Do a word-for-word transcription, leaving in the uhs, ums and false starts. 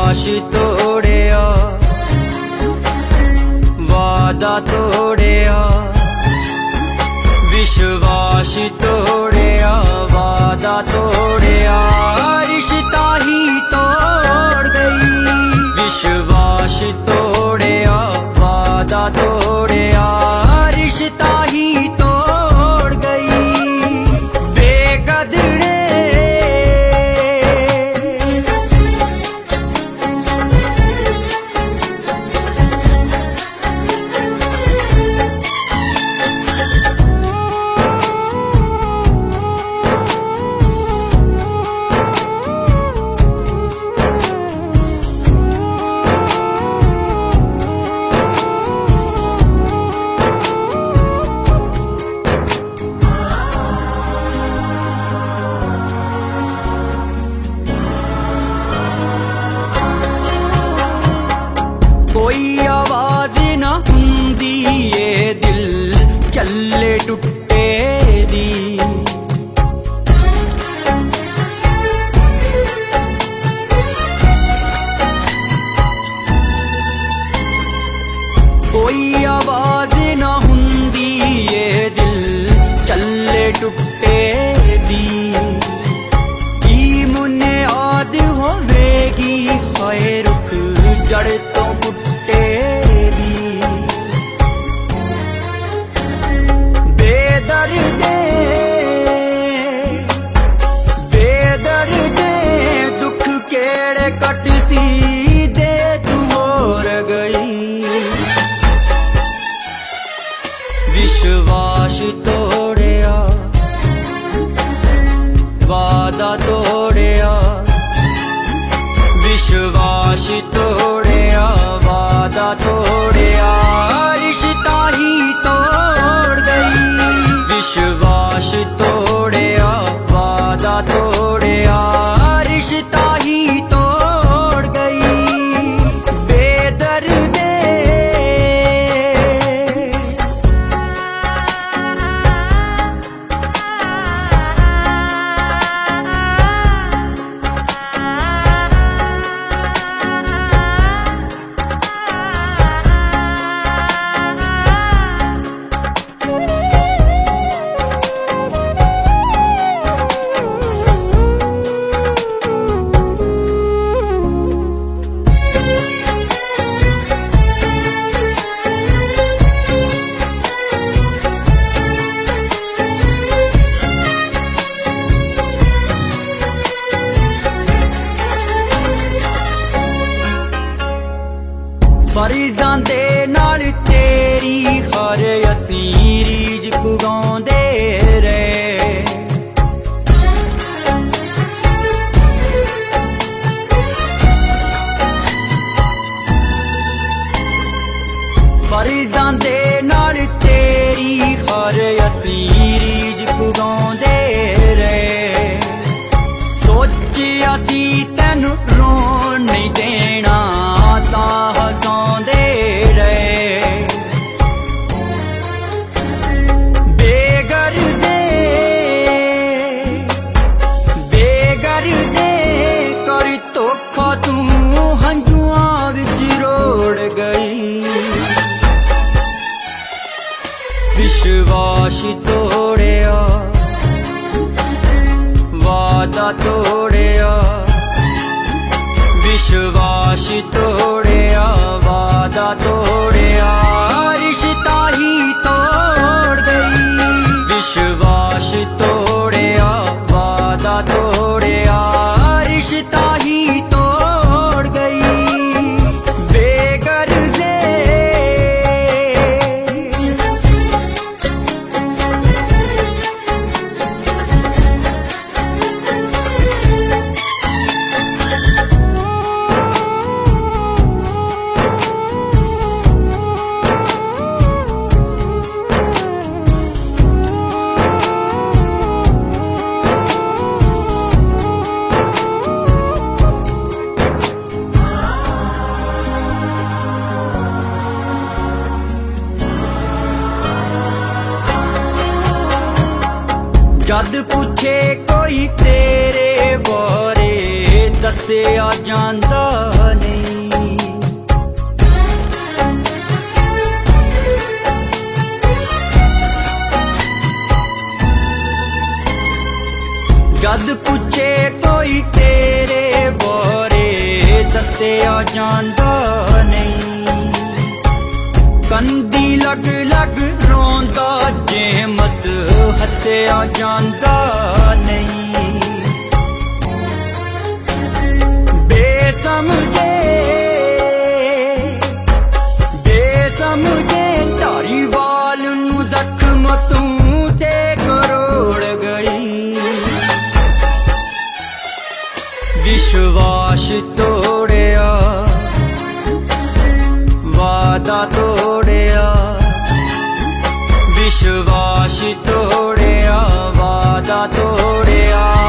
विश्वास तोड़िया, वादा तोड़िया, विश्वास तोड़िया, वादा तोड़िया, रिश्ता ही तोड़ गई। विश्वास तोड़िया, वादा तोड़िया, रिश्ता ही तोड़ गई। बेकदरे कोई आवाज ना हुंदी ये दिल चले टुटे दी। कोई आवाज ना हुंदी ये दिल चले टुटे दी। की मुन्ने आद होवेगी हाय रुख जड़ तो पुट्टे दी। बेदर्दे बेदर्दे दुख केड़े कट सी दे तू होर गई। विश्वास तोड़िया, वादा तोड़िया, विश्वास तोड़िया, वादा तोड़िया, रिश्ता ही तोड़ गई। विश्वास तोड़िया, वादा तोड़िया, रिश्ता ही तोड़ गई। बेदर्दे फरीज़ां दे नाल तेरी हर असीं रीज पुगाउंदे रहे। फरीज़ां दे नाल तेरी हर असीं रीज पुगाउंदे रहे। सोचिया सी तैनू रोन नहीं देना तां हसांदे रहे। बेगर्जे बेगर्जे कर धोखा तू हंजुआं विच रोड़ गई। विश्वास तोड़िया, वादा तोड़िया, विश्वास तोड़िया, वादा तोड़िया, रिश्ता ही तोड़ गई। विश्वास तोड़िया, वादा तोड़िया, रिश्ता ही तोड़ गई। बेगर्जे जद पूछे कोई तेरे बारे दस्सिया जांदा ने। जद पुछे कोई तेरे बारे दस्सिया जांदा नहीं। कंदी लग लग रोंदा जेमस हस्सिया जांदा नहीं। बेसमझे बेसमझे धारीवाल नू जख्म तू ते करोड़ गई। विश्वास तोड़िया वादा तोड़िया, विश्वास तोड़िया वादा तोड़िया।